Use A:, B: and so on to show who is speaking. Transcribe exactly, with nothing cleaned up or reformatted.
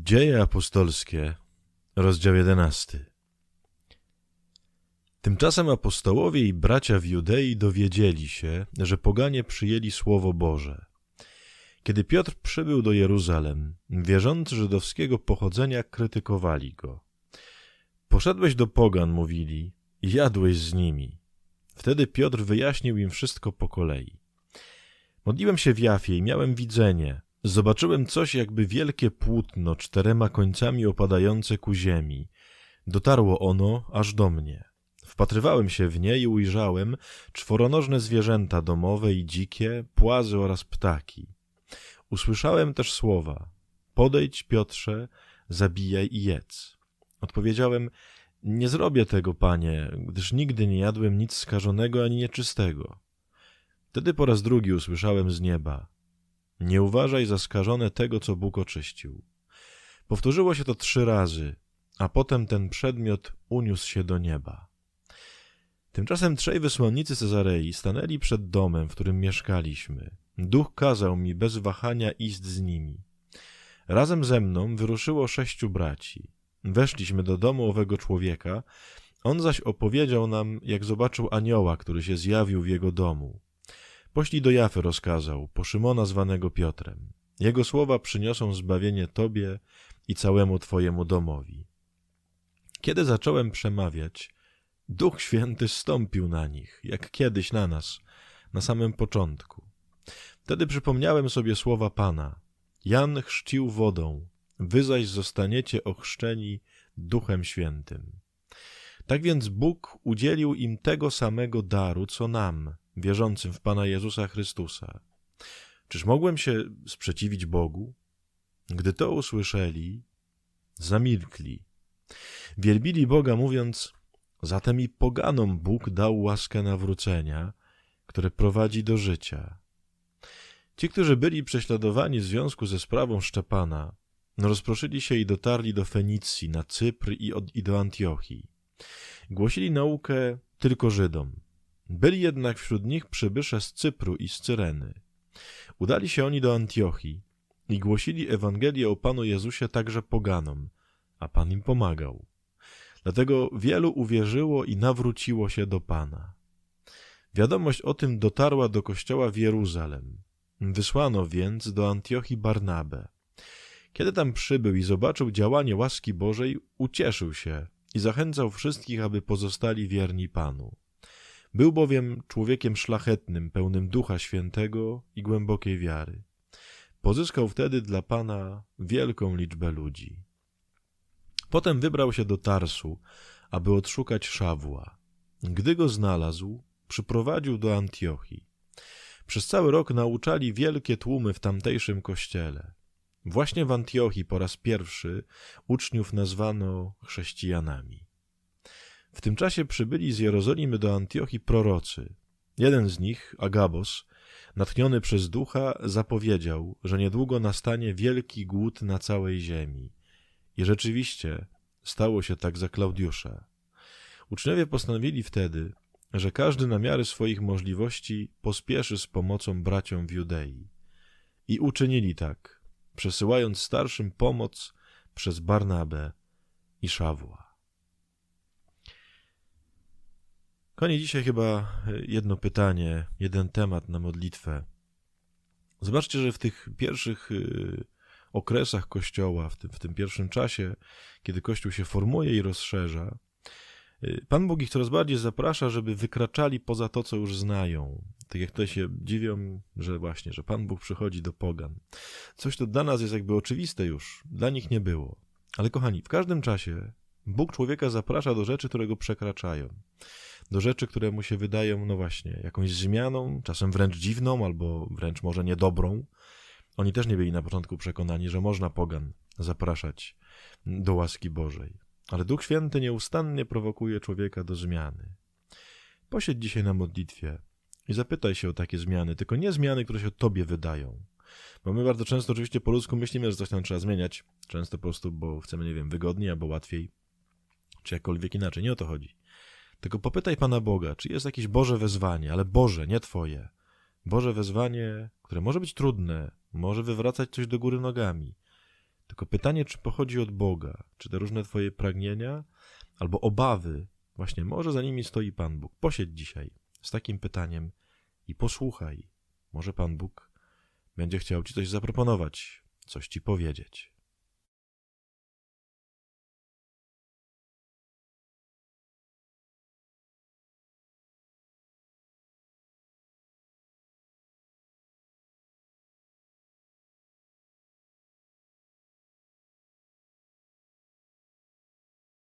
A: Dzieje apostolskie, rozdział jedenasty. Tymczasem apostołowie i bracia w Judei dowiedzieli się, że poganie przyjęli Słowo Boże. Kiedy Piotr przybył do Jeruzalem, wierzący żydowskiego pochodzenia krytykowali go. Poszedłeś do pogan, mówili, i jadłeś z nimi. Wtedy Piotr wyjaśnił im wszystko po kolei. Modliłem się w Jafie i miałem widzenie. Zobaczyłem coś jakby wielkie płótno czterema końcami opadające ku ziemi. Dotarło ono aż do mnie. Wpatrywałem się w nie i ujrzałem czworonożne zwierzęta domowe i dzikie, płazy oraz ptaki. Usłyszałem też słowa: podejdź, Piotrze, zabijaj i jedz. Odpowiedziałem: nie zrobię tego, Panie, gdyż nigdy nie jadłem nic skażonego ani nieczystego. Wtedy po raz drugi usłyszałem z nieba: nie uważaj za skażone tego, co Bóg oczyścił. Powtórzyło się to trzy razy, a potem ten przedmiot uniósł się do nieba. Tymczasem trzej wysłannicy Cezarei stanęli przed domem, w którym mieszkaliśmy. Duch kazał mi bez wahania iść z nimi. Razem ze mną wyruszyło sześciu braci. Weszliśmy do domu owego człowieka, on zaś opowiedział nam, jak zobaczył anioła, który się zjawił w jego domu. Poślij do Jafy, rozkazał, po Szymona zwanego Piotrem. Jego słowa przyniosą zbawienie tobie i całemu twojemu domowi. Kiedy zacząłem przemawiać, Duch Święty zstąpił na nich, jak kiedyś na nas, na samym początku. Wtedy przypomniałem sobie słowa Pana. Jan chrzcił wodą, wy zaś zostaniecie ochrzczeni Duchem Świętym. Tak więc Bóg udzielił im tego samego daru, co nam, wierzącym w Pana Jezusa Chrystusa. Czyż mogłem się sprzeciwić Bogu? Gdy to usłyszeli, zamilkli. Wielbili Boga, mówiąc: zatem i poganom Bóg dał łaskę nawrócenia, które prowadzi do życia. Ci, którzy byli prześladowani w związku ze sprawą Szczepana, rozproszyli się i dotarli do Fenicji, na Cypr i, od, i do Antiochii. Głosili naukę tylko Żydom. Byli jednak wśród nich przybysze z Cypru i z Cyreny. Udali się oni do Antiochii i głosili Ewangelię o Panu Jezusie także poganom, a Pan im pomagał. Dlatego wielu uwierzyło i nawróciło się do Pana. Wiadomość o tym dotarła do kościoła w Jeruzalem. Wysłano więc do Antiochii Barnabę. Kiedy tam przybył i zobaczył działanie łaski Bożej, ucieszył się i zachęcał wszystkich, aby pozostali wierni Panu. Był bowiem człowiekiem szlachetnym, pełnym Ducha Świętego i głębokiej wiary. Pozyskał wtedy dla Pana wielką liczbę ludzi. Potem wybrał się do Tarsu, aby odszukać Szawła. Gdy go znalazł, przyprowadził do Antiochii. Przez cały rok nauczali wielkie tłumy w tamtejszym kościele. Właśnie w Antiochii po raz pierwszy uczniów nazwano chrześcijanami. W tym czasie przybyli z Jerozolimy do Antiochii prorocy. Jeden z nich, Agabos, natchniony przez Ducha, zapowiedział, że niedługo nastanie wielki głód na całej ziemi. I rzeczywiście stało się tak za Klaudiusza. Uczniowie postanowili wtedy, że każdy na miarę swoich możliwości pospieszy z pomocą braciom w Judei. I uczynili tak, przesyłając starszym pomoc przez Barnabę i Szawła. Konie dzisiaj chyba jedno pytanie, jeden temat na modlitwę. Zobaczcie, że w tych pierwszych okresach Kościoła, w tym, w tym pierwszym czasie, kiedy Kościół się formuje i rozszerza, Pan Bóg ich coraz bardziej zaprasza, żeby wykraczali poza to, co już znają. Tak jak to się dziwią, że właśnie, że Pan Bóg przychodzi do pogan. Coś, to dla nas jest jakby oczywiste już, dla nich nie było. Ale kochani, w każdym czasie Bóg człowieka zaprasza do rzeczy, które go przekraczają. Do rzeczy, które mu się wydają, no właśnie, jakąś zmianą, czasem wręcz dziwną, albo wręcz może niedobrą. Oni też nie byli na początku przekonani, że można pogan zapraszać do łaski Bożej. Ale Duch Święty nieustannie prowokuje człowieka do zmiany. Posiedź dzisiaj na modlitwie i zapytaj się o takie zmiany, tylko nie zmiany, które się tobie wydają. Bo my bardzo często oczywiście po ludzku myślimy, że coś tam trzeba zmieniać. Często po prostu, bo chcemy, nie wiem, wygodniej albo łatwiej, czy jakkolwiek inaczej. Nie o to chodzi. Tylko popytaj Pana Boga, czy jest jakieś Boże wezwanie, ale Boże, nie twoje. Boże wezwanie, które może być trudne, może wywracać coś do góry nogami. Tylko pytanie, czy pochodzi od Boga, czy te różne twoje pragnienia albo obawy, właśnie może za nimi stoi Pan Bóg. Posiedź dzisiaj z takim pytaniem i posłuchaj. Może Pan Bóg będzie chciał ci coś zaproponować, coś ci powiedzieć.